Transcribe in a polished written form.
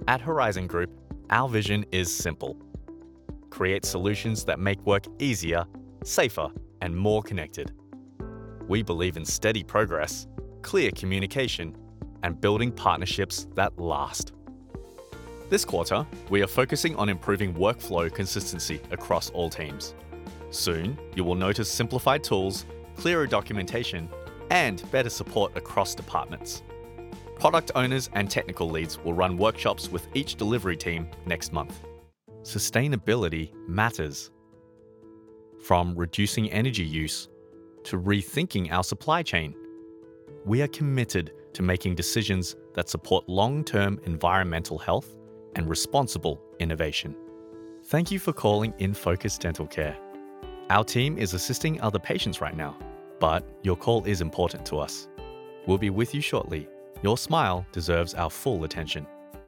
At Horizon Group, our vision is simple. Create solutions that make work easier, safer, and more connected. We believe in steady progress, clear communication, and building partnerships that last. This quarter, we are focusing on improving workflow consistency across all teams. Soon, you will notice simplified tools, clearer documentation, and better support across departments. Product owners and technical leads will run workshops with each delivery team next month. Sustainability matters. From reducing energy use to rethinking our supply chain, we are committed to making decisions that support long-term environmental health and responsible innovation. Thank you for calling InFocus Dental Care. Our team is assisting other patients right now, but your call is important to us. We'll be with you shortly. Your smile deserves our full attention.